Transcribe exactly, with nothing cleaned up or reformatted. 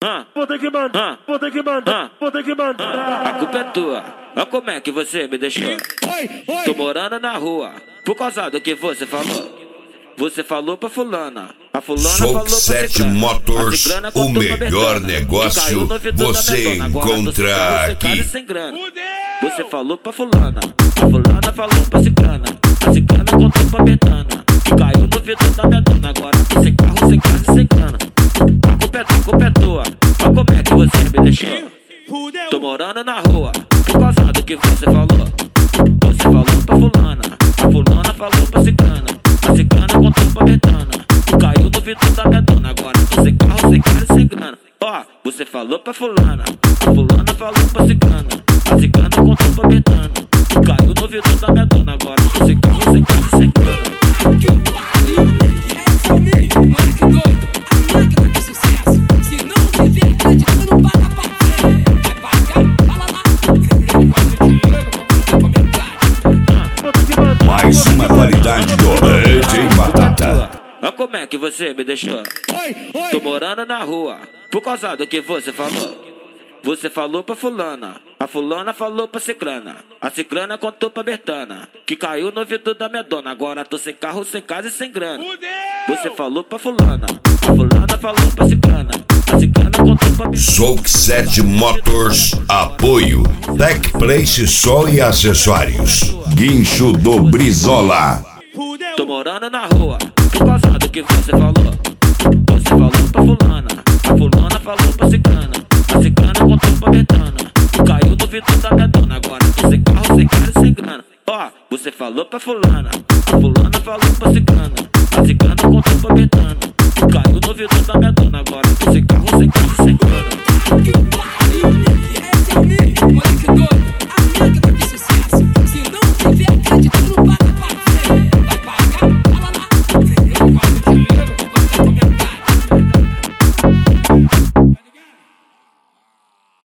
vou ter que mandar, vou ter que mandar, vou ter que mandar. A culpa é tua, olha como é que você me deixou. Tô morando na rua, por causa do que você falou. Você falou pra fulana, a fulana Soul falou pra sete ciclana. Motors, Ciclana o betona, melhor negócio você encontra aqui. Você falou pra fulana, a fulana falou pra ciclana. A ciclana contou pra betana, que caiu no vidro da betona. Agora tô sem carro, sem casa e sem grana. A culpa é tua, a culpa é tua, olha como é que você me deixou. Tô morando na rua, por causa do que você falou. Você falou pra fulana, a fulana falou pra ciclana. A ciclana contou pra betana, que caiu no vidro da betona. Agora tô sem carro, sem casa e sem grana. Ó, você falou pra fulana, a fulana falou pra ciclana. A ciclana contou pra betana, que caiu no vidro da betona. Agora tô sem carro, sem casa e sem grana. Mais uma qualidade do D J Batata. Olha como é que você me deixou. Tô morando na rua, por causa do que você falou. Você falou pra fulana, a fulana falou pra ciclana. A ciclana contou pra betana, que caiu no vidro da minha dona. Agora tô sem carro, sem casa e sem grana. Você falou pra fulana, a fulana falou pra ciclana. A ciclana contou pra betana. Soul sete Motors, apoio Tech Place Sol e Acessórios. Guincho do Brizola. Tô morando na rua, por causa do que você falou. Você falou pra fulana, a fulana falou pra ciclana. A ciclana contou pra betana, que caiu no vidro da minha dona. Agora tô sem carro, sem casa e sem grana. Ó, você falou pra fulana, a fulana falou pra ciclana. A ciclana contou pra betana.